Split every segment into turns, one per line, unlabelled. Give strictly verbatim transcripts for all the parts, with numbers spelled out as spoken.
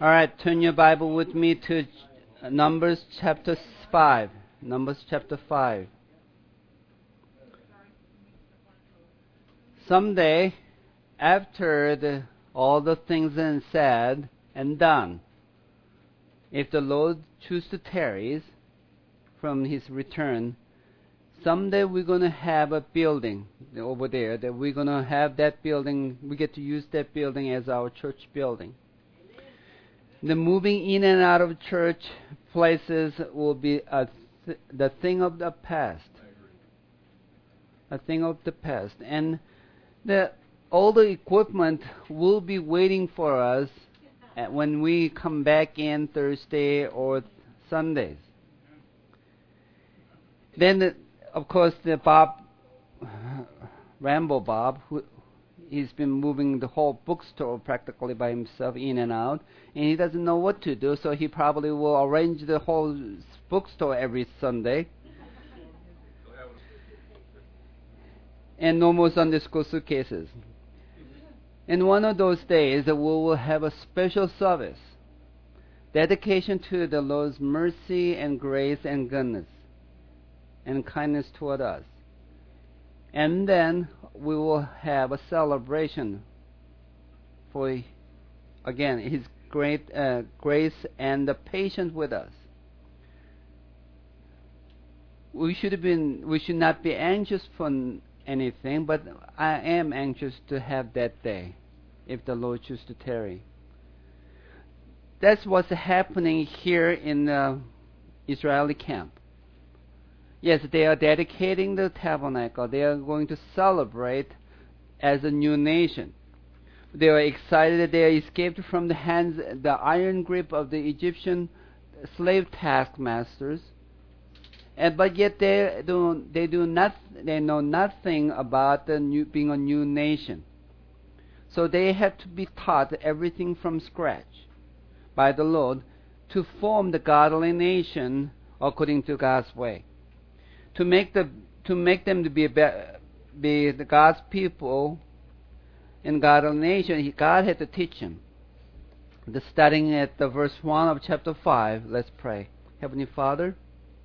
All right, turn your Bible with me to Numbers chapter five. Numbers chapter five. Someday, after the, all the things are said and done, if the Lord chooses to tarry from His return, someday we're going to have a building over there, that we're going to have that building, we get to use that building as our church building. The moving in and out of church places will be a th- the thing of the past. A thing of the past. And the all the equipment will be waiting for us when we come back in Thursday or Sundays. Then, the, of course, the Bob, Rambo Bob, who he's been moving the whole bookstore practically by himself in and out, and he doesn't know what to do, so he probably will arrange the whole bookstore every Sunday. And no more Sunday school suitcases. And one of those days, we will have a special service, dedication to the Lord's mercy and grace and goodness and kindness toward us. And then we will have a celebration for, again, His great uh, grace and the patience with us. We should have been. We should not be anxious for anything, but I am anxious to have that day, if the Lord chooses to tarry. That's what's happening here in the Israeli camp. Yes, they are dedicating the tabernacle. They are going to celebrate as a new nation. They are excited that they escaped from the hands, the iron grip of the Egyptian slave taskmasters. And but yet they do they do not they know nothing about the new, being a new nation. So they have to be taught everything from scratch by the Lord to form the godly nation according to God's way. To make the to make them to be be the God's people in God's nation, God had to teach them. The starting at the verse one of chapter five. Let's pray. Heavenly Father,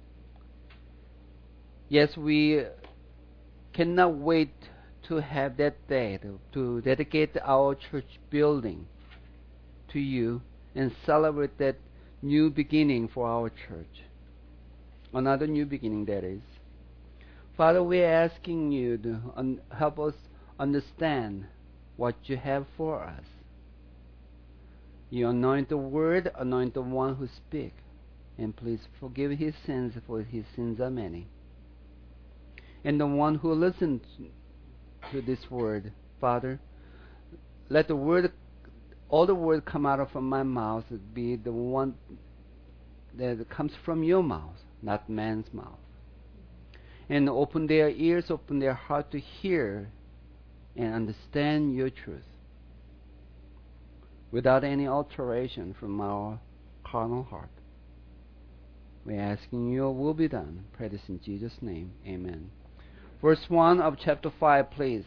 yes, we cannot wait to have that day to, to dedicate our church building to You and celebrate that new beginning for our church. Another new beginning, that is. Father, we're asking You to un- help us understand what You have for us. You anoint the word, anoint the one who speaks, and please forgive his sins, for his sins are many. And the one who listens to this word, Father, let the word, all the word come out of my mouth be the one that comes from Your mouth, not man's mouth. And open their ears, open their heart to hear and understand Your truth without any alteration from our carnal heart. We're asking Your will be done. Pray this in Jesus' name. Amen. Verse one of chapter five, please.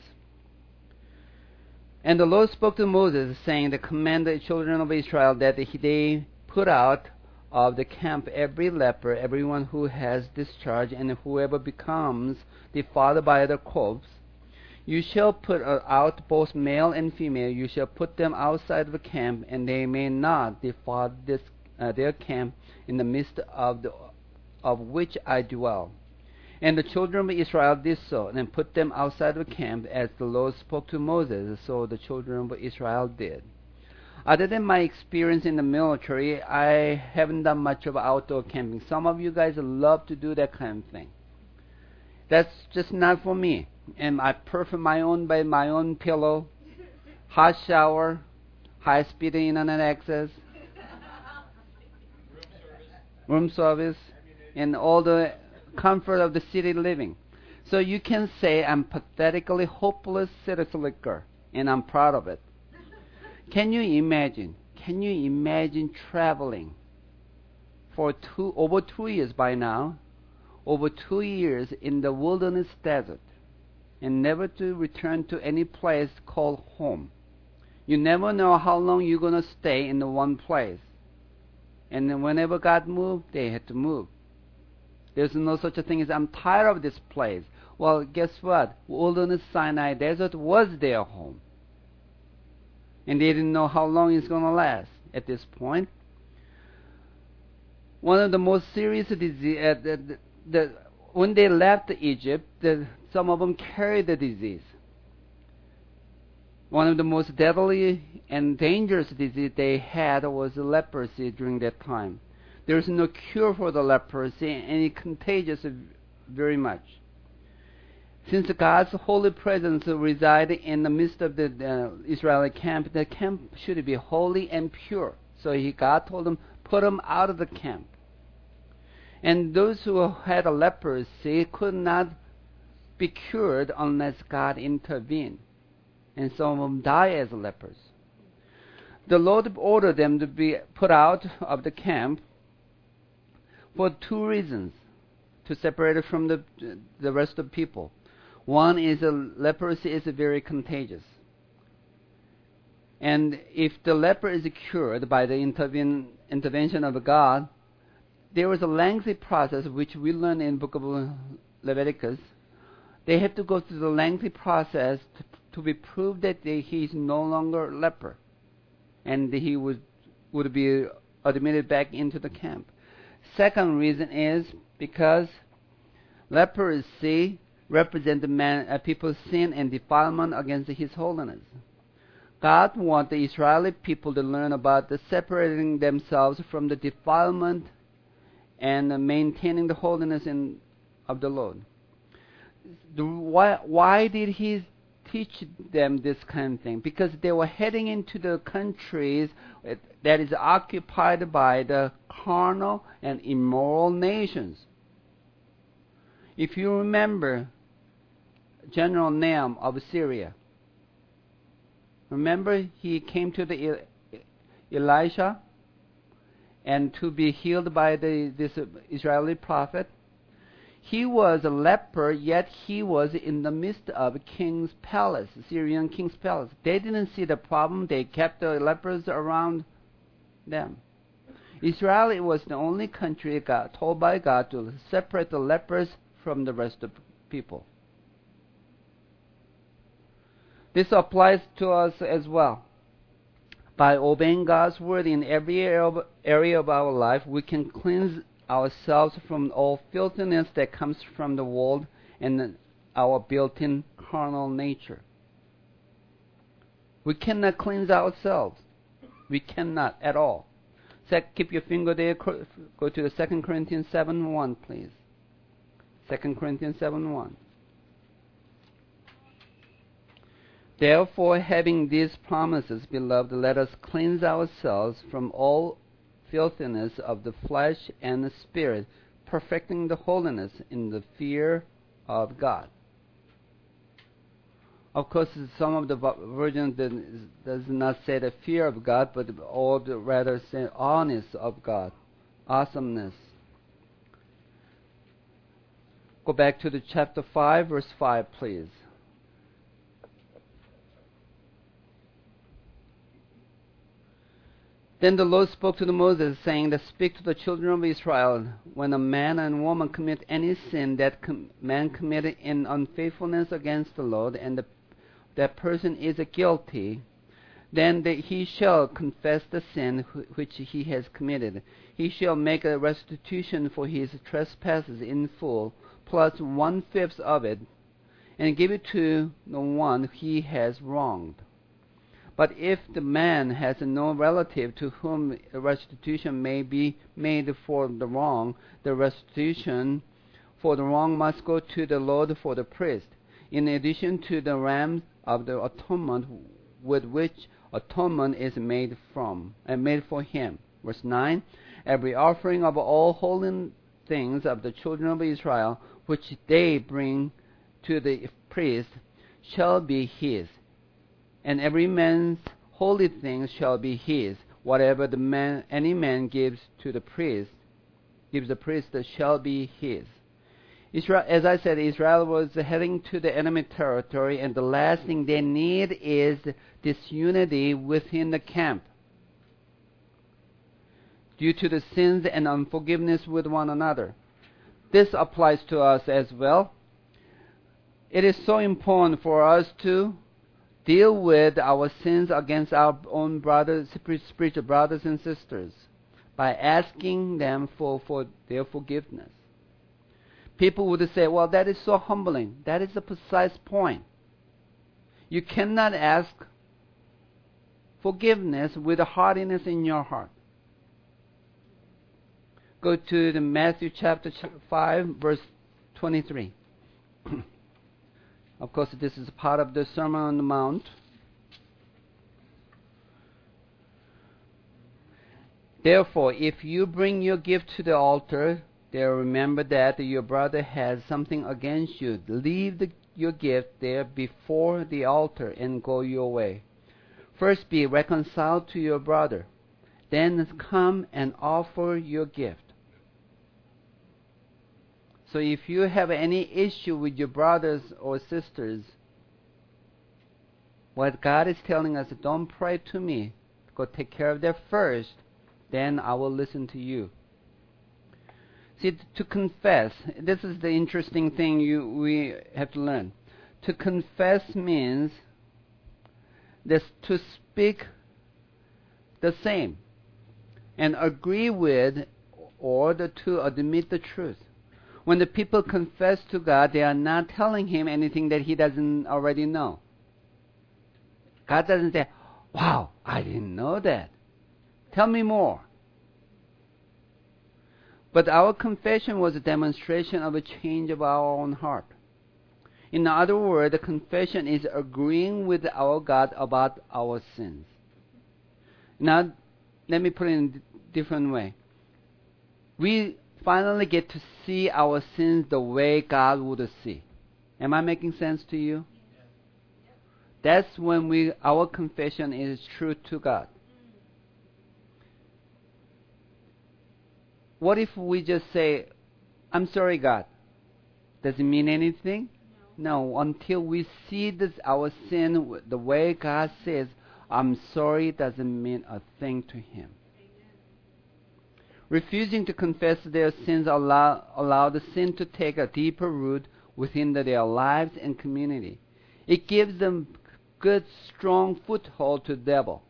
And the Lord spoke to Moses, saying, to command the children of Israel that they put out of the camp every leper, everyone who has discharge, and whoever becomes defiled by the corpse. You shall put out both male and female. You shall put them outside the camp, and they may not defile this, uh, their camp in the midst of the of which I dwell. And the children of Israel did so, and put them outside the camp, as the Lord spoke to Moses. So the children of Israel did. Other than my experience in the military, I haven't done much of outdoor camping. Some of you guys love to do that kind of thing. That's just not for me. And I prefer my own by my own pillow, hot shower, high-speed internet access, room service, and all the comfort of the city living. So you can say I'm pathetically hopeless city slicker, and I'm proud of it. Can you imagine? Can you imagine traveling for two over two years by now, over two years in the wilderness desert, and never to return to any place called home? You never know how long you're going to stay in the one place. And then whenever God moved, they had to move. There's no such a thing as, I'm tired of this place. Well, guess what? Wilderness Sinai Desert was their home. And they didn't know how long it's going to last at this point. One of the most serious disease, uh, the, the, the, when they left Egypt, the, some of them carried the disease. One of the most deadly and dangerous disease they had was leprosy during that time. There's no cure for the leprosy, and it's contagious very much. Since God's holy presence resided in the midst of the uh, Israeli camp, the camp should be holy and pure. So he, God told them, put them out of the camp. And those who had a leprosy could not be cured unless God intervened. And some of them die as lepers. The Lord ordered them to be put out of the camp for two reasons, to separate it from the, the rest of people. One is a leprosy is very contagious. And if the leper is cured by the interven, intervention of God, there was a lengthy process which we learn in the book of Leviticus. They had to go through the lengthy process to, to be proved that they, he is no longer a leper, and he would would be admitted back into the camp. Second reason is because leprosy represents man, uh, people's sin and defilement against His holiness. God wants the Israeli people to learn about the separating themselves from the defilement and uh, maintaining the holiness in, of the Lord. The, why, why did He teach them this kind of thing? Because they were heading into the countries that is occupied by the carnal and immoral nations. If you remember General Nahum of Syria, remember he came to the Elisha and to be healed by the this Israeli prophet. He was a leper, yet he was in the midst of king's palace, Syrian king's palace. They didn't see the problem. They kept the lepers around them. Israel was the only country God, told by God to separate the lepers from the rest of people. This applies to us as well. By obeying God's word in every area of our life, we can cleanse ourselves from all filthiness that comes from the world and our built-in carnal nature. We cannot cleanse ourselves. We cannot at all. Sec- keep your finger there. Go to the Second Corinthians seven one, please. Second Corinthians seven one. Therefore, having these promises, beloved, let us cleanse ourselves from all filthiness of the flesh and the spirit, perfecting the holiness in the fear of God. Of course, some of the versions does not say the fear of God, but all the rather say awesomeness of God, awesomeness. Go back to the chapter five, verse five, please. Then the Lord spoke to the Moses, saying, that speak to the children of Israel, when a man and woman commit any sin that com- man committed in unfaithfulness against the Lord, and the, that person is guilty, then the, he shall confess the sin wh- which he has committed. He shall make a restitution for his trespasses in full, plus one-fifth of it, and give it to the one he has wronged. But if the man has no relative to whom a restitution may be made for the wrong, the restitution for the wrong must go to the Lord for the priest, in addition to the ram of the atonement with which atonement is made from and made for him. Verse nine, every offering of all holy things of the children of Israel, which they bring to the priest, shall be his. And every man's holy thing shall be his. Whatever the man, any man gives to the priest, gives the priest, shall be his. Israel, as I said, Israel was heading to the enemy territory, and the last thing they need is disunity within the camp due to the sins and unforgiveness with one another. This applies to us as well. It is so important for us to deal with our sins against our own brothers, spiritual brothers and sisters, by asking them for, for their forgiveness. People would say, well, that is so humbling. That is the precise point. You cannot ask forgiveness with a hardiness in your heart. Go to the Matthew chapter five, verse twenty-three. Of course, this is part of the Sermon on the Mount. Therefore, if you bring your gift to the altar, there remember that your brother has something against you. Leave the, your gift there before the altar and go your way. First be reconciled to your brother. Then come and offer your gift. So if you have any issue with your brothers or sisters, what God is telling us, don't pray to me. Go take care of that first. Then I will listen to you. See, to confess, this is the interesting thing you we have to learn. To confess means this, to speak the same and agree with, or the, to admit the truth. When the people confess to God, they are not telling Him anything that He doesn't already know. God doesn't say, wow, I didn't know that. Tell me more. But our confession was a demonstration of a change of our own heart. In other words, the confession is agreeing with our God about our sins. Now, let me put it in a different way. We finally get to see our sins the way God would see. Am I making sense to you? That's when we our confession is true to God. What if we just say, I'm sorry, God? Does it mean anything? No, no, until we see this our sin the way God says, I'm sorry, doesn't mean a thing to Him. Refusing to confess their sins allow, allow the sin to take a deeper root within the, their lives and community. It gives them good, strong foothold to the devil.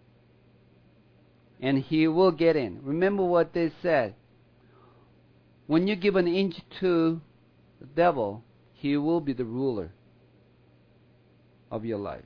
And he will get in. Remember what they said. When you give an inch to the devil, he will be the ruler of your life.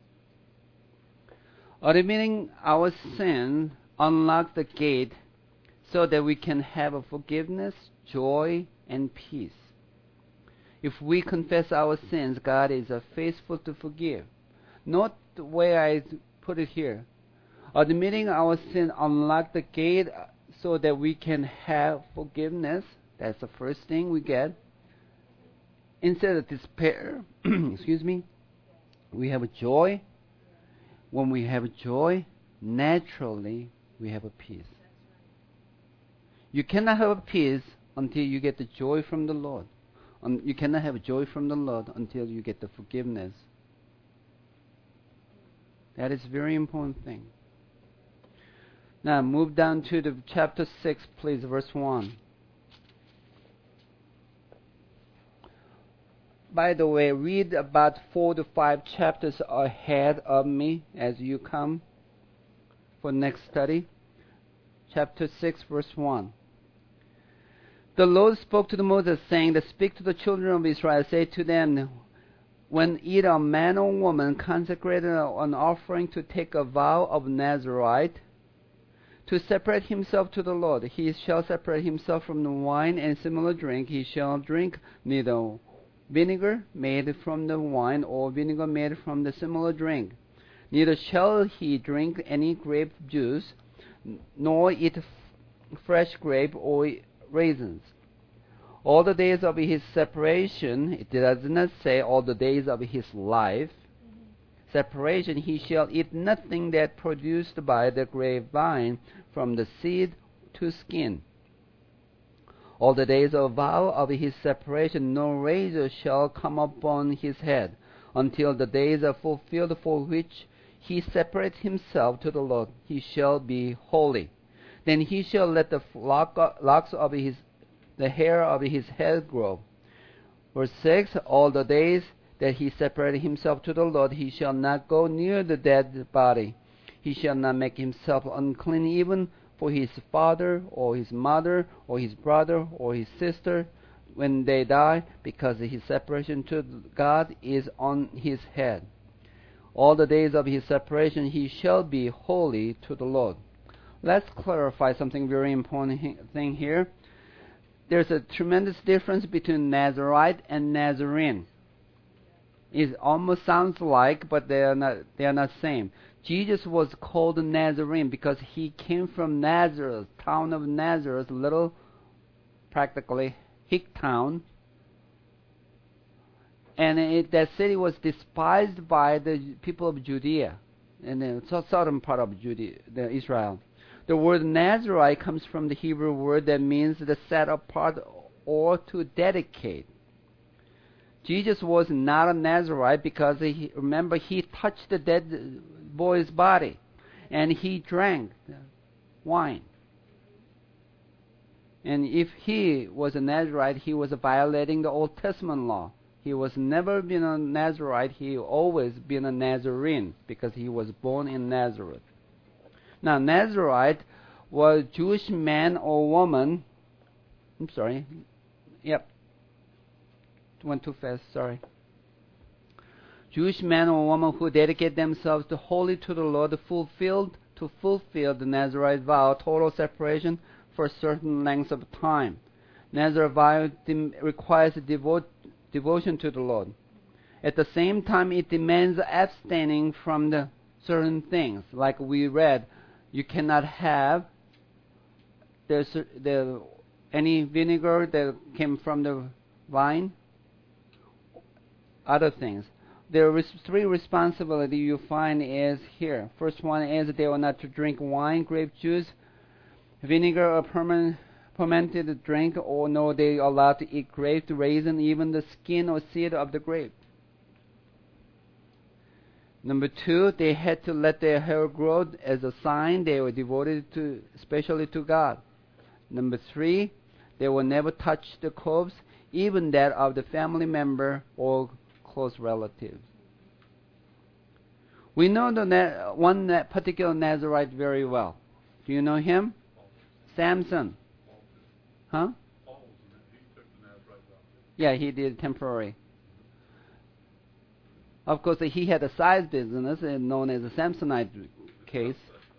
Admitting our sin unlocks the gate so that we can have a forgiveness, joy, and peace. If we confess our sins, God is faithful to forgive. Not the way I put it here. Admitting our sin unlocks the gate so that we can have forgiveness. That's the first thing we get. Instead of despair, excuse me, we have a joy. When we have joy, naturally we have a peace. You cannot have a peace until you get the joy from the Lord. Um, you cannot have joy from the Lord until you get the forgiveness. That is a very important thing. Now move down to the chapter six, please, verse one. By the way, read about four to five chapters ahead of me as you come for next study. Chapter six, verse one. The Lord spoke to the Moses, saying, to speak to the children of Israel, say to them, when either a man or woman consecrated an offering to take a vow of Nazirite, to separate himself to the Lord, he shall separate himself from the wine and similar drink. He shall drink neither vinegar made from the wine or vinegar made from the similar drink. Neither shall he drink any grape juice, nor eat f- fresh grape or raisins. All the days of his separation, it does not say all the days of his life. Mm-hmm. Separation, he shall eat nothing that produced by the grapevine, from the seed to skin. All the days of vow of his separation, no razor shall come upon his head, until the days are fulfilled for which he separates himself to the Lord. He shall be holy. Then he shall let the lock, locks of his, the hair of his head grow. Verse six, all the days that he separated himself to the Lord, he shall not go near the dead body. He shall not make himself unclean even for his father or his mother or his brother or his sister when they die, because his separation to God is on his head. All the days of his separation he shall be holy to the Lord. Let's clarify something very important thing here. There's a tremendous difference between Nazarite and Nazarene. It almost sounds like, but they are not. They are not same. Jesus was called Nazarene because he came from Nazareth, town of Nazareth, little, practically hick town, and it, that city was despised by the people of Judea, in the southern part of Judea, the Israel. The word Nazarite comes from the Hebrew word that means to set apart or to dedicate. Jesus was not a Nazarite because, he, remember, he touched the dead boy's body and he drank wine. And if he was a Nazarite, he was violating the Old Testament law. He was never been a Nazarite, he always been a Nazarene because he was born in Nazareth. Now, Nazarite was Jewish man or woman. I'm sorry. Yep. Went too fast, sorry. Jewish man or woman who dedicate themselves to wholly to the Lord, fulfilled to fulfill the Nazarite vow, total separation for certain lengths of time. Nazarite vow requires devote, devotion to the Lord. At the same time, it demands abstaining from the certain things, like we read. You cannot have the, the any vinegar that came from the vine. Other things. There are three responsibilities you find is here. First one is they were not to drink wine, grape juice, vinegar, or permanent, fermented drink, or no, they are allowed to eat grapes, raisin, even the skin or seed of the grape. Number two, they had to let their hair grow as a sign they were devoted to, especially to God. Number three, they will never touch the clothes, even that of the family member or close relatives. We know the na- one na- particular Nazarite very well. Do you know him? Samson. Huh? Yeah, he did temporary. Of course, he had a side business known as the Samsonite case.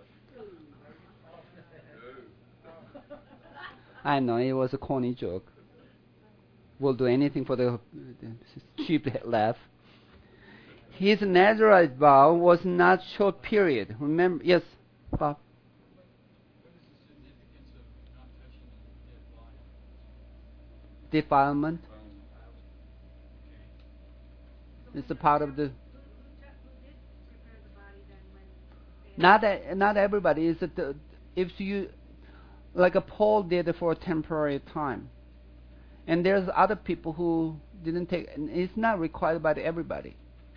I know, it was a corny joke. We'll do anything for the cheap laugh. His Nazarite vow was not short period. Remember, yes, Bob? Defilement. It's a part of the. Not not everybody is it. The, if you like a Paul did it for a temporary time, and there's other people who didn't take. And it's not required by everybody.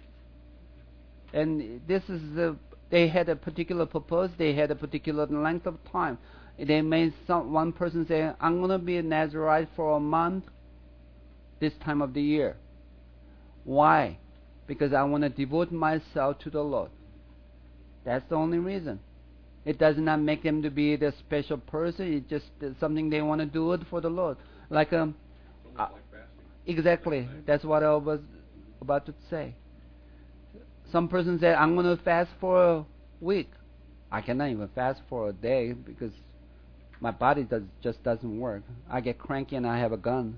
And this is the. They had a particular purpose. They had a particular length of time. They made some one person say, "I'm going to be a Nazarite for a month, this time of the year." Why? Because I want to devote myself to the Lord. That's the only reason. It does not make them to be the special person. It's just something they want to do it for the Lord. Like um, uh, like exactly. That's what I was about to say. Some person said, "I'm going to fast for a week." I cannot even fast for a day because my body does just doesn't work. I get cranky and I have a gun.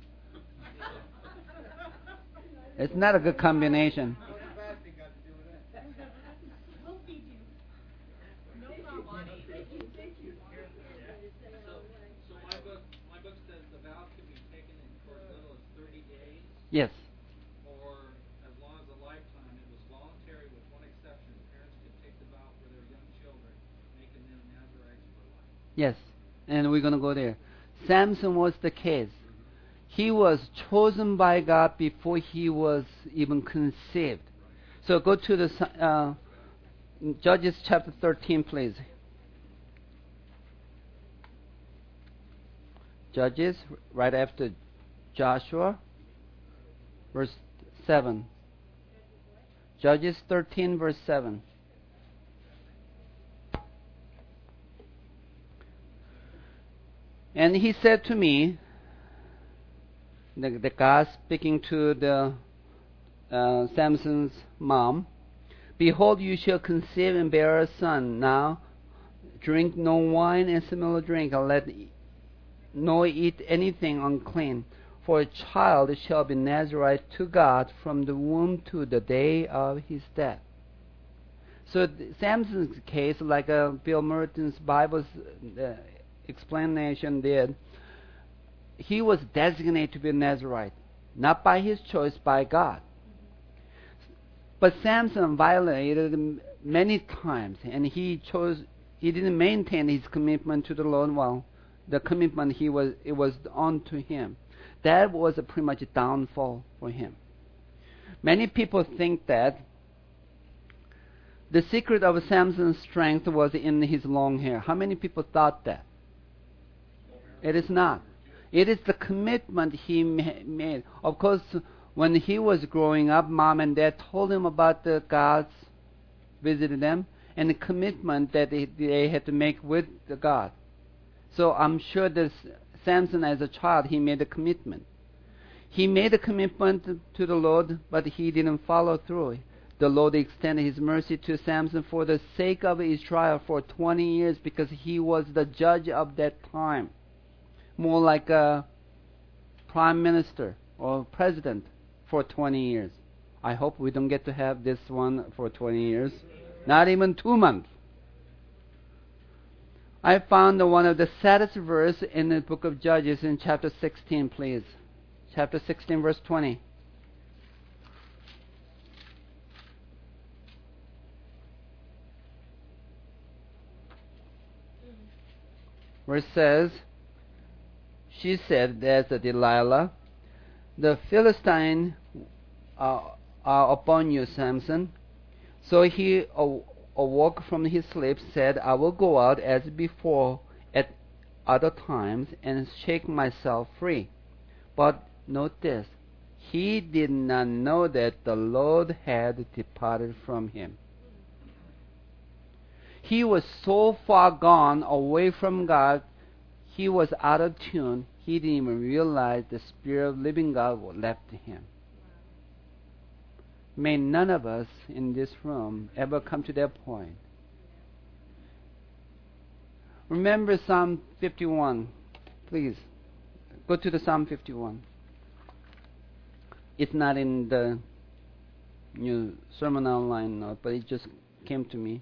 It's not a good combination. Yes.
Or as long as a lifetime, it was voluntary with one exception. Parents could take the vow for their young children, making them Nazarites for life.
Yes, and we're going to go there. Samson was the case. He was chosen by God before he was even conceived. So go to the uh, Judges chapter thirteen, please. Judges, right after Joshua, verse seven. Judges thirteen, verse seven. And he said to me, the, the God speaking to the uh, Samson's mom, behold, you shall conceive and bear a son. Now, drink no wine and similar drink, and let nor eat anything unclean. For a child shall be Nazarite to God from the womb to the day of his death. So Samson's case, like uh, Bill Merton's Bible's uh, explanation did, he was designated to be a Nazarite, not by his choice, by God. But Samson violated many times, and he chose. He didn't maintain his commitment to the Lord. Well, the commitment he was it was on to him. That was a pretty much a downfall for him. Many people think that the secret of Samson's strength was in his long hair. How many people thought that? It is not. It is the commitment he made. Of course, when he was growing up, mom and dad told him about the gods, visited them, and the commitment that they, they had to make with the God. So I'm sure that Samson, as a child, he made a commitment. He made a commitment to the Lord, but he didn't follow through. The Lord extended his mercy to Samson for the sake of Israel for twenty years, because he was the judge of that time. More like a prime minister or president for twenty years. I hope we don't get to have this one for twenty years. Not even two months. I found one of the saddest verse in the book of Judges in chapter sixteen, please. Chapter sixteen, verse twenty. Where it says, she said, there's a Delilah, the Philistine uh, are upon you, Samson. So he aw- awoke from his sleep, said, I will go out as before at other times and shake myself free. But note this, he did not know that the Lord had departed from him. He was so far gone away from God, he was out of tune. He didn't even realize the Spirit of living God left him. May none of us in this room ever come to that point. Remember Psalm fifty-one. Please, go to the Psalm fifty-one. It's not in the new sermon online note, but it just came to me.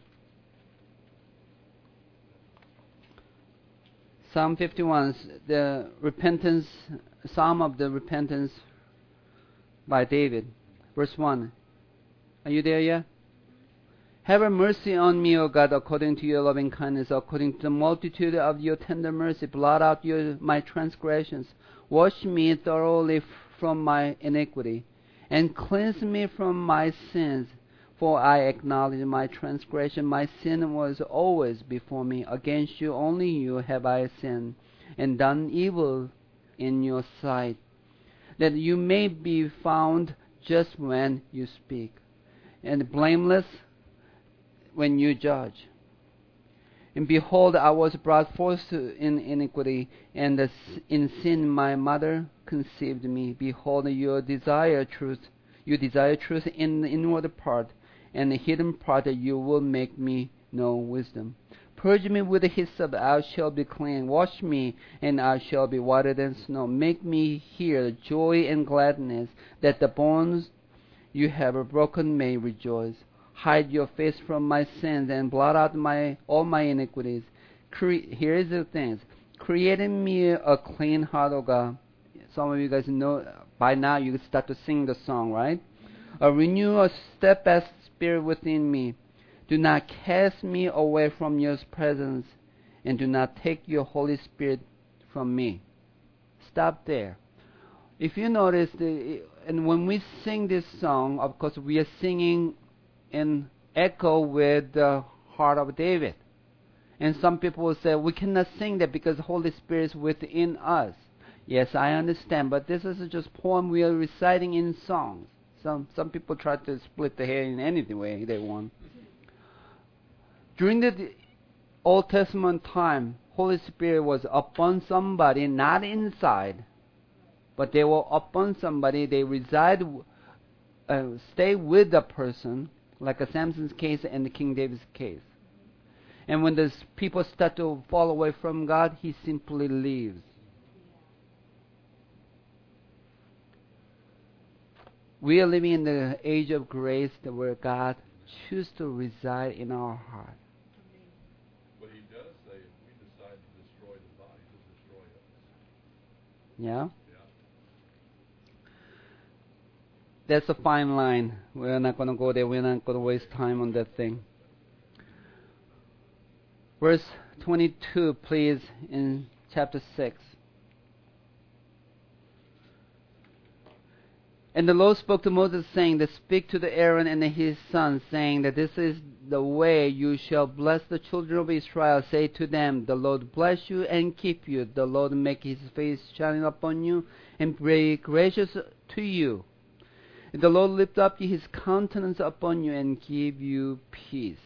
Psalm fifty-one, the repentance, Psalm of the repentance by David. Verse one. Are you there yet? Have mercy on me, O God, according to your loving kindness, according to the multitude of your tender mercy. Blot out your, my transgressions. Wash me thoroughly from my iniquity, and cleanse me from my sins. For I acknowledge my transgression. My sin was always before me. Against you, only you, have I sinned, and done evil in your sight, that you may be found just when you speak, and blameless when you judge. And behold, I was brought forth in iniquity, and in sin my mother conceived me. Behold, you desire truth. You desire truth in the inward part, and the hidden part that you will make me know wisdom. Purge me with the hyssop, I shall be clean. Wash me, and I shall be whiter than snow. Make me hear joy and gladness, that the bones you have broken may rejoice. Hide your face from my sins, and blot out my all my iniquities. Cre- Here is the things. Create in me a clean heart, O God. Some of you guys know, by now you start to sing the song, right? A renew a steadfast spirit within me. Do not cast me away from your presence, and do not take your Holy Spirit from me. Stop there. If you notice, the, and when we sing this song, of course, we are singing in echo with the heart of David. And some people will say, we cannot sing that because the Holy Spirit is within us. Yes, I understand, but this is just poem we are reciting in songs. Some some people try to split the hair in any way they want. During the Old Testament time, Holy Spirit was upon somebody, not inside, but they were upon somebody. They reside, uh, stay with the person, like a Samson's case and the King David's case. And when the people start to fall away from God, He simply leaves. We are living in the age of grace where God chooses to reside in our heart.
But He does say if we decide to destroy the body, He'll destroy us.
Yeah?
Yeah.
That's a fine line. We're not going to go there. We're not going to waste time on that thing. Verse twenty-two, please, in chapter six. And the Lord spoke to Moses, saying, that speak to the Aaron and his sons, saying that this is the way you shall bless the children of Israel. Say to them, the Lord bless you and keep you. The Lord make His face shine upon you and be gracious to you. And the Lord lift up His countenance upon you and give you peace.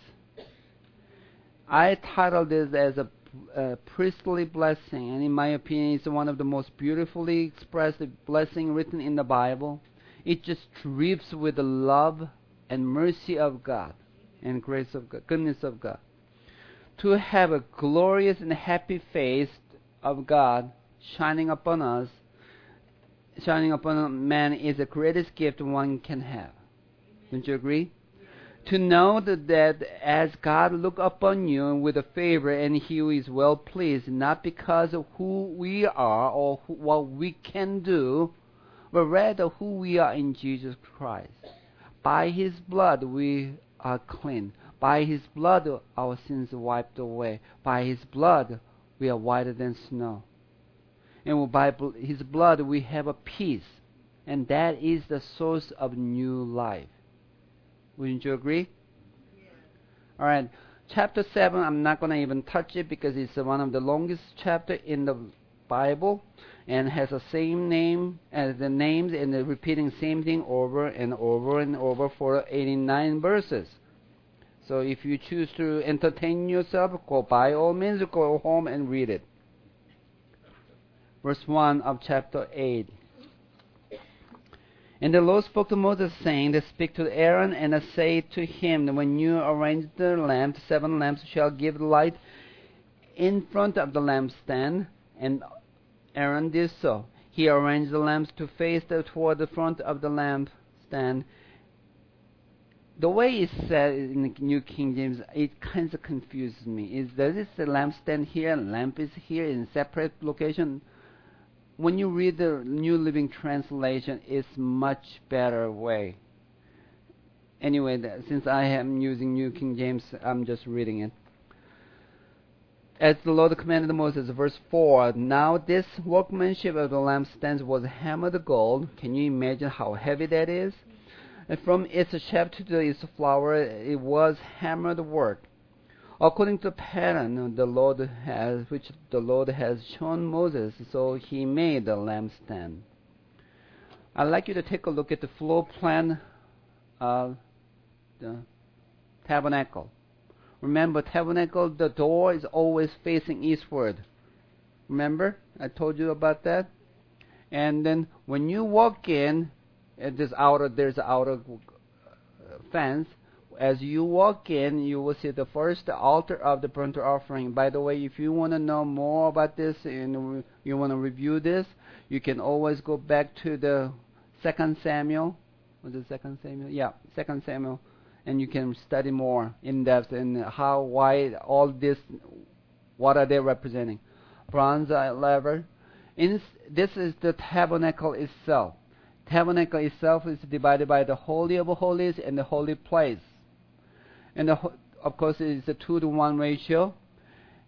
I titled this as a, a priestly blessing, and in my opinion, it's one of the most beautifully expressed blessing written in the Bible. It just drips with the love and mercy of God and grace of God, goodness of God. To have a glorious and happy face of God shining upon us, shining upon man, is the greatest gift one can have. Don't you agree? To know that, that as God look upon you with a favor and He is well pleased, not because of who we are or who, what we can do, but rather who we are in Jesus Christ. By His blood we are clean. By His blood our sins are wiped away. By His blood we are whiter than snow. And by His blood we have a peace. And that is the source of new life. Wouldn't you agree? Yeah. All right. Chapter seven, I'm not going to even touch it because it's one of the longest chapters in the Bible and has the same name as the names and the repeating same thing over and over and over for eighty-nine verses. So if you choose to entertain yourself, go by all means, go home and read it. Verse one of chapter eight. And the Lord spoke to Moses, saying, that speak to Aaron, and say to him, that when you arrange the lamps, seven lamps shall give light in front of the lampstand. And Aaron did so. He arranged the lamps to face the, toward the front of the lampstand. The way it's said in the New King James, it kind of confuses me. Is there is a lampstand here, lamp is here in separate location? When you read the New Living Translation, it's much better way. Anyway, that, since I am using New King James, I'm just reading it. As the Lord commanded Moses, verse four, now this workmanship of the lampstands was hammered gold. Can you imagine how heavy that is? And from its shaft to its flower, it was hammered work, according to the pattern the Lord has, which the Lord has shown Moses. So he made the lampstand. I'd like you to take a look at the floor plan of the tabernacle. Remember, tabernacle, the door is always facing eastward. Remember? I told you about that. And then when you walk in, at this outer, there's an outer fence. As you walk in, you will see the first altar of the burnt offering. By the way, if you want to know more about this and you want to review this, you can always go back to the Second Samuel. Was it Second Samuel? Yeah, Second Samuel. And you can study more in depth and how, why, all this, what are they representing? Bronze laver. In, this is the tabernacle itself. Tabernacle itself is divided by the Holy of Holies and the Holy Place. And the, of course, it is a two to one ratio.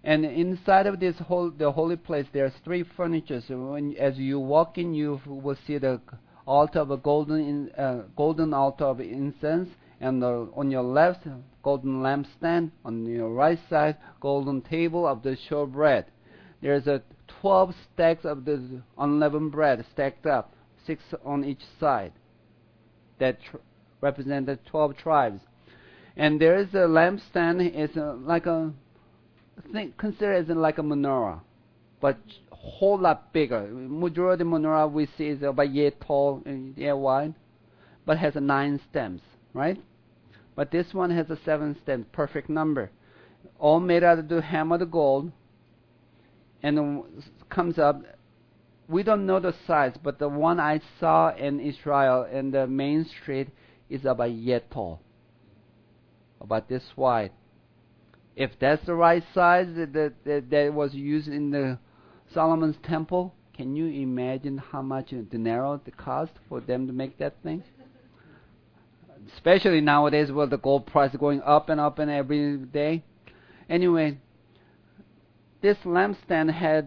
And inside of this whole the holy place, there's three furnitures. So when as you walk in, you will see the altar of a golden in, uh, golden altar of incense, and the, on your left, golden lampstand. On your right side, golden table of the showbread. There's a twelve stacks of the unleavened bread stacked up, six on each side. That tr- represent the twelve tribes. And there is a lampstand. It's a, like a think consider it as like a menorah, but a whole lot bigger. Majority menorah we see is about yay tall and yay wide, but has a nine stems, right? But this one has a seven stems, perfect number, all made out of the hammered gold, and comes up. We don't know the size, but the one I saw in Israel in the main street is about yay tall, about this wide. If that's the right size that, that, that was used in the Solomon's temple, can you imagine how much dinero it cost for them to make that thing? Especially nowadays with the gold price going up and up and every day. Anyway, this lampstand had,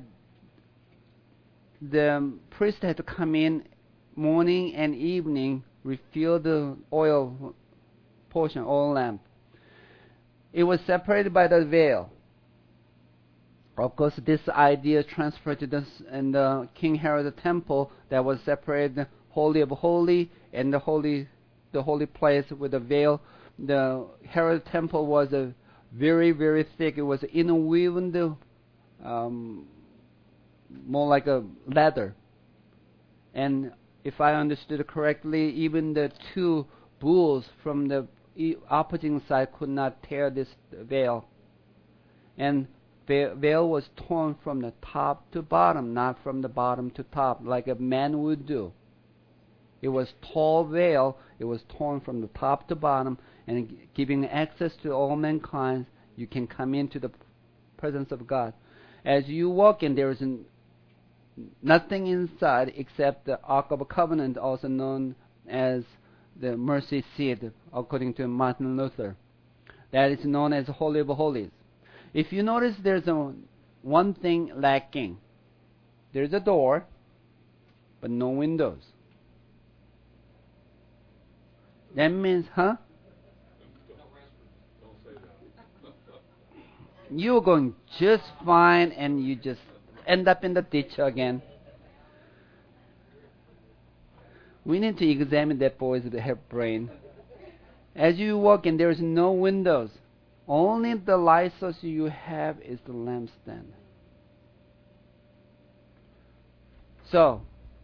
the priest had to come in morning and evening, refill the oil portion, oil lamp. It was separated by the veil. Of course, this idea transferred to this in the King Herod temple that was separated, holy of holy and the holy, the holy place with the veil. The Herod temple was a very very thick. It was interwoven, um, more like a leather. And if I understood correctly, even the two bulls from the opposite side could not tear this veil, and the veil was torn from the top to bottom, not from the bottom to top, like a man would do. It was tall veil. It was torn from the top to bottom, and giving access to all mankind. You can come into the presence of God. As you walk in, there is nothing inside except the Ark of the Covenant, also known as the mercy seat, according to Martin Luther. That is known as Holy of Holies. If you notice, there's a, one thing lacking. There's a door, but no windows. That means, huh? You're going just fine, and you just end up in the ditch again. We need to examine that boy's brain. As you walk in, there is no windows. Only the light source you have is the lampstand. So,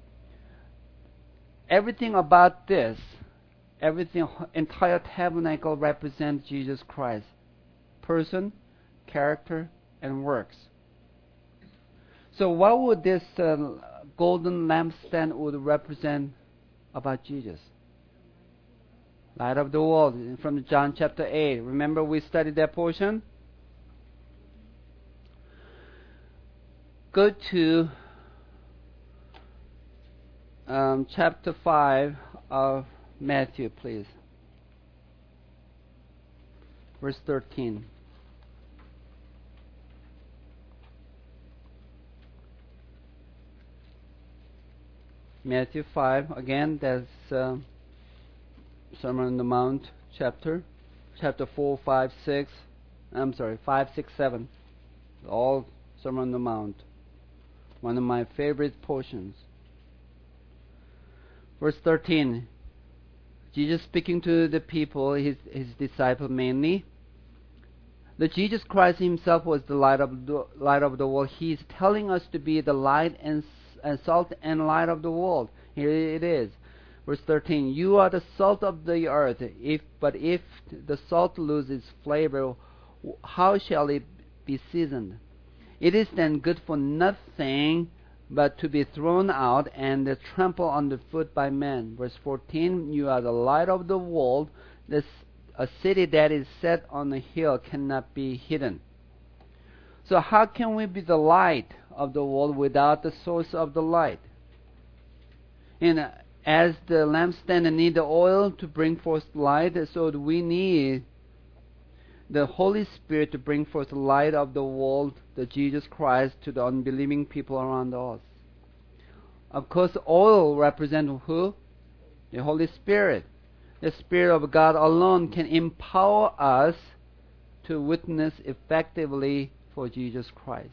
everything about this, everything, entire tabernacle represents Jesus Christ. Person, character, and works. So what would this uh, golden lampstand would represent about Jesus? Light of the world, from John chapter eight. Remember we studied that portion? Go to um, chapter five of Matthew, please. Verse thirteen. Matthew five, again, that's uh, Sermon on the Mount chapter, chapter four, five, six, I'm sorry, five, six, seven, all Sermon on the Mount. One of my favorite portions. Verse thirteen, Jesus speaking to the people, his, his disciples mainly. That Jesus Christ himself was the light of the light of the world. He is telling us to be the light and, and salt and light of the world. Here it is. Verse thirteen, you are the salt of the earth. If but if the salt loses flavor, how shall it be seasoned? It is then good for nothing but to be thrown out and trampled underfoot by men. Verse fourteen, you are the light of the world. This, a city that is set on a hill cannot be hidden. So how can we be the light of the world without the source of the light? And as the lampstand need the oil to bring forth light, so we need the Holy Spirit to bring forth the light of the world, the Jesus Christ, to the unbelieving people around us. Of course, oil represents who? The Holy Spirit. The Spirit of God alone can empower us to witness effectively for Jesus Christ.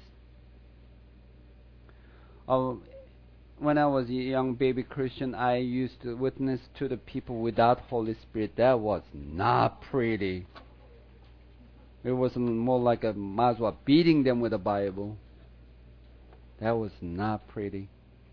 Uh, when I was a young baby Christian, I used to witness to the people without Holy Spirit. That was not pretty. It was more like a might as well beating them with a Bible. That was not pretty.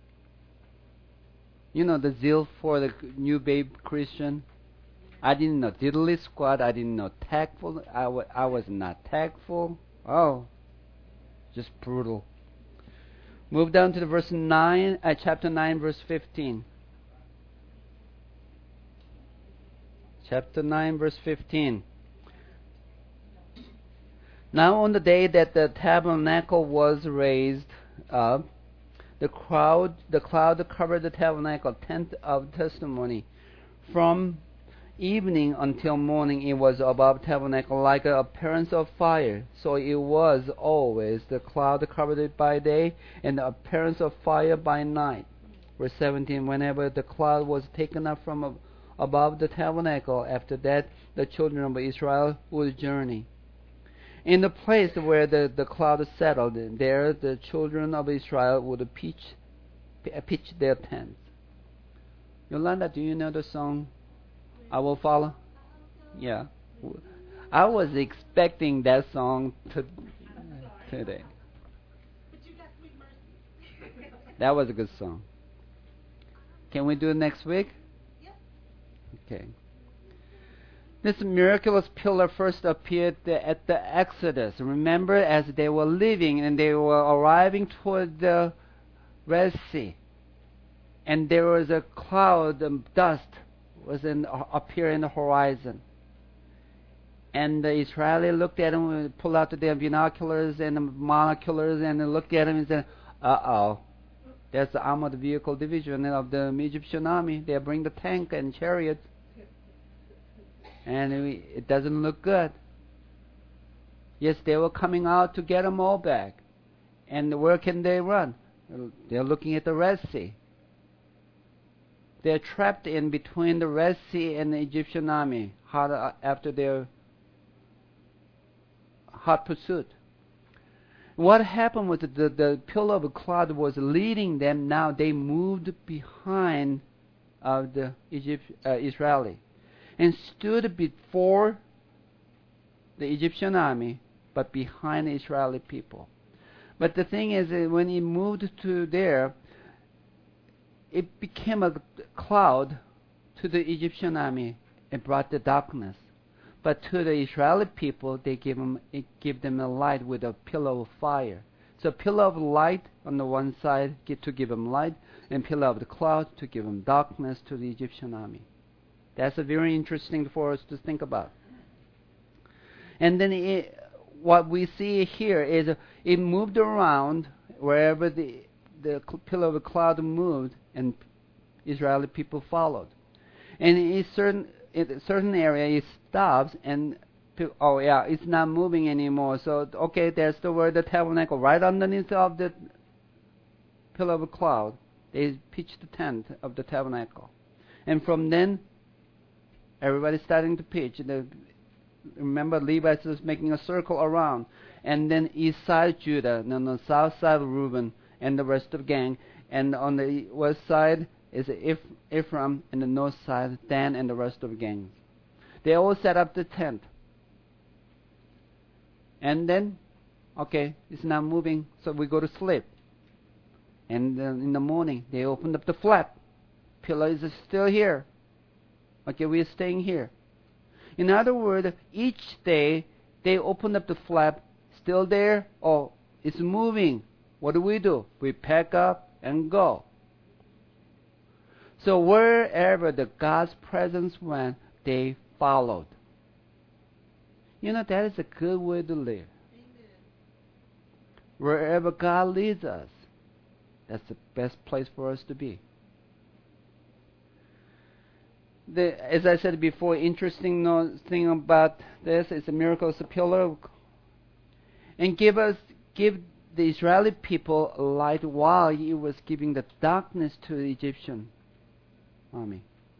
You know, the zeal for the new babe Christian. I didn't know diddly squat. I didn't know tactful. I, w- I was not tactful. Oh, just brutal. Move down to the verse nine, uh, chapter nine, verse fifteen. Chapter nine, verse fifteen. Now on the day that the tabernacle was raised up, the crowd, the cloud covered the tabernacle, tent of testimony. From evening until morning, it was above tabernacle like an appearance of fire. So it was always the cloud covered it by day, and the appearance of fire by night. Verse seventeen. Whenever the cloud was taken up from above the tabernacle, after that the children of Israel would journey. In the place where the, the cloud settled, there the children of Israel would pitch, pitch their tents. Yolanda, do you know the song, I Will Follow? Yeah. I was expecting that song to, today. That was a good song. Can we do it next week? Okay. This miraculous pillar first appeared at the Exodus. Remember, as they were leaving and they were arriving toward the Red Sea, and there was a cloud of dust was in appear in the horizon, and the Israeli looked at him, pulled out their binoculars and the monoculars, and they looked at him and said, "Uh oh, that's the armored vehicle division of the Egyptian army. They bring the tank and chariots." And it doesn't look good. Yes, they were coming out to get them all back. And where can they run? They're looking at the Red Sea. They're trapped in between the Red Sea and the Egyptian army hot after their hot pursuit. What happened was that the, the pillar of cloud was leading them. Now they moved behind of the Egypt, uh, Israeli, and stood before the Egyptian army, but behind the Israeli people. But the thing is, that when he moved to there, it became a cloud to the Egyptian army. It brought the darkness. But to the Israeli people, they give them, it give them a light with a pillar of fire. So pillar of light on the one side get to give them light, and pillar of the cloud to give them darkness to the Egyptian army. That's a very interesting for us to think about. And then it, what we see here is it moved around wherever the the pillar of the cloud moved, and Israeli people followed. And in a certain in a certain area, it stops, and oh yeah, it's not moving anymore. So okay, there's the word the tabernacle right underneath of the pillar of the cloud. They pitched the tent of the tabernacle, and from then, everybody's starting to pitch. The, remember, Levi was making a circle around. And then east side Judah, and on the south side Reuben, and the rest of the gang. And on the west side is Ephraim, and the north side Dan and the rest of the gangs. They all set up the tent. And then, okay, it's not moving, so we go to sleep. And then in the morning, they opened up the flap. Pillar is still here. Okay, we are staying here. In other words, each day they open up the flap, still there, oh, it's moving. What do we do? We pack up and go. So wherever the God's presence went, they followed. You know, that is a good way to live. Amen. Wherever God leads us, that's the best place for us to be. the, as I said before, interesting no, thing about this is the miracle of the pillar, and give us give the Israeli people a light while he was giving the darkness to the Egyptian army.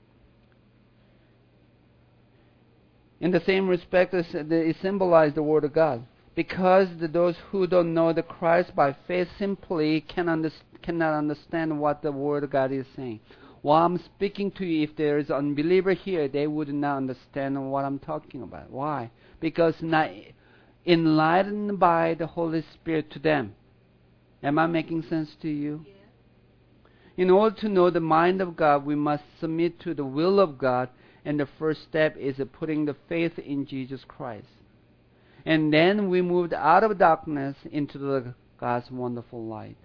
In the same respect, it symbolized the Word of God. Because the, those who don't know the Christ by faith simply can under, cannot understand what the Word of God is saying. While I'm speaking to you, if there is an unbeliever here, they would not understand what I'm talking about. Why? Because not enlightened by the Holy Spirit to them. Am I making sense to you? In order to know the mind of God, we must submit to the will of God. And the first step is putting the faith in Jesus Christ. And then we moved out of darkness into the God's wonderful light.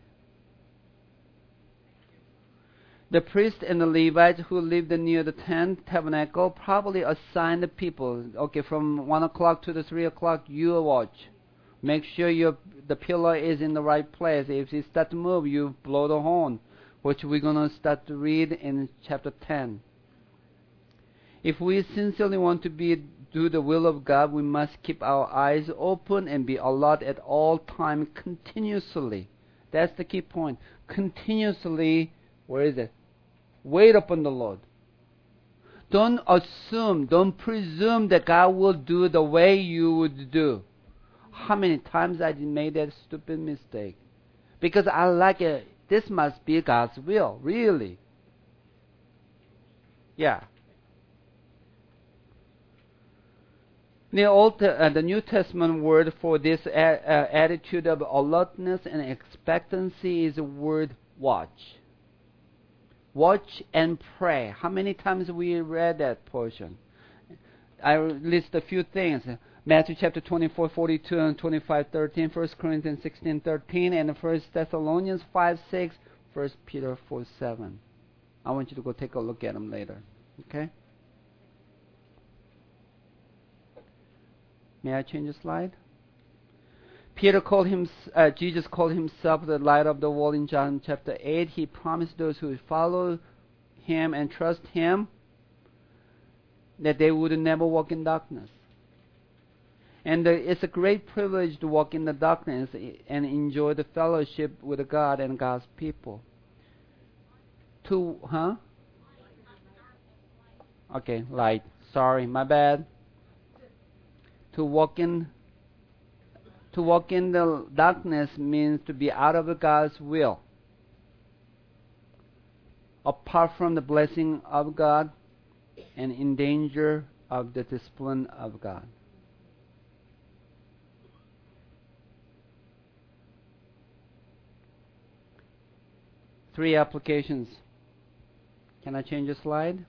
The priests and the Levites who lived near the tent tabernacle probably assigned the people, okay, from one o'clock to the three o'clock, you watch. Make sure your the pillar is in the right place. If it starts to move, you blow the horn, which we're going to start to read in chapter ten. If we sincerely want to be do the will of God, we must keep our eyes open and be alert at all time continuously. That's the key point. Continuously, where is it? Wait upon the Lord. Don't assume, don't presume that God will do the way you would do. How many times I made that stupid mistake? Because I like it. This must be God's will, really. Yeah. The Old, uh, the New Testament word for this a, uh, attitude of alertness and expectancy is the word watch. Watch and pray. How many times we read that portion? I list a few things. Matthew chapter twenty-four, forty-two and twenty-five, thirteen, First Corinthians sixteen, thirteen, and First Thessalonians five, six, First Peter four, seven. I want you to go take a look at them later. Okay? May I change the slide? Peter called him, uh, Jesus called himself the light of the world in John chapter eight. He promised those who follow him and trust him that they would never walk in darkness. And uh, it's a great privilege to walk in the darkness and enjoy the fellowship with God and God's people. To, huh? Okay, light. Sorry, my bad. To walk in to walk in the darkness means to be out of God's will, apart from the blessing of God, and in danger of the discipline of God. Three applications. Can I change the slide?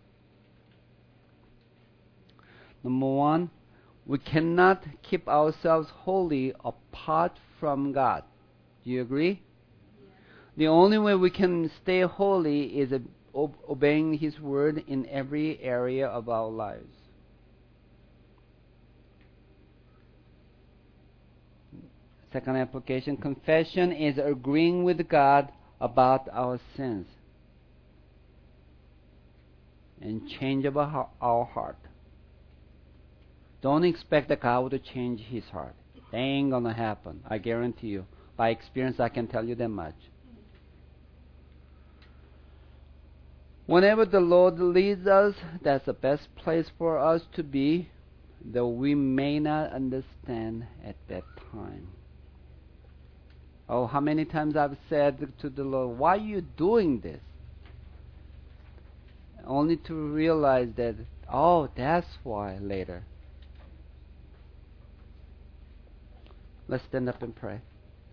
Number one, we cannot keep ourselves holy apart from God. Do you agree? Yeah. The only way we can stay holy is ob- obeying His word in every area of our lives. Second application, confession is agreeing with God about our sins and change of our heart. Don't expect that God will change His heart. That ain't gonna happen. I guarantee you. By experience, I can tell you that much. Whenever the Lord leads us, that's the best place for us to be, though we may not understand at that time. Oh, how many times I've said to the Lord, why are you doing this? Only to realize that, oh, that's why later. Let's stand up and pray.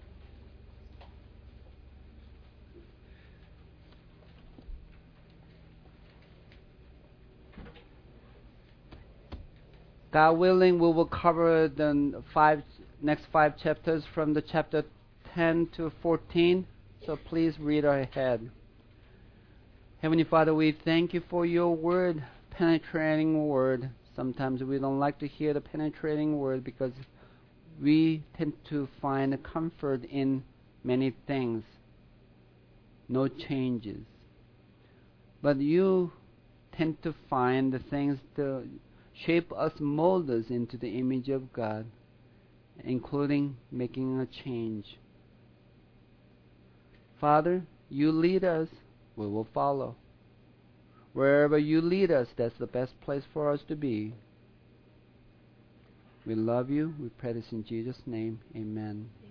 God willing, we will cover the five next five chapters from the chapter ten to fourteen. So please read ahead. Heavenly Father, we thank you for your word, penetrating word. Sometimes we don't like to hear the penetrating word because we tend to find comfort in many things, no changes. But you tend to find the things to shape us, mold us into the image of God, including making a change. Father, you lead us, we will follow. Wherever you lead us, that's the best place for us to be. We love you. We pray this in Jesus' name. Amen.